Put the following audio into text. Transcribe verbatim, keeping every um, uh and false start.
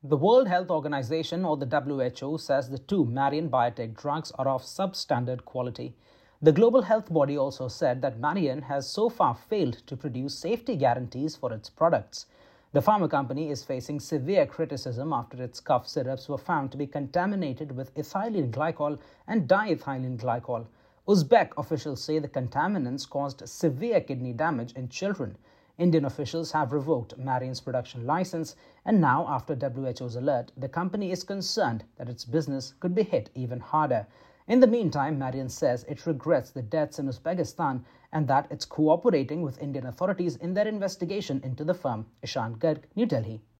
The World Health Organization, or the W H O, says the two Marion Biotech drugs are of substandard quality. The global health body also said that Marion has so far failed to produce safety guarantees for its products. The pharma company is facing severe criticism after its cough syrups were found to be contaminated with ethylene glycol and diethylene glycol. Uzbek officials say the contaminants caused severe kidney damage in children. Indian officials have revoked Marion's production license, and now, after W H O's alert, the company is concerned that its business could be hit even harder. In the meantime, Marion says it regrets the deaths in Uzbekistan and that it's cooperating with Indian authorities in their investigation into the firm. Ishan Garg, New Delhi.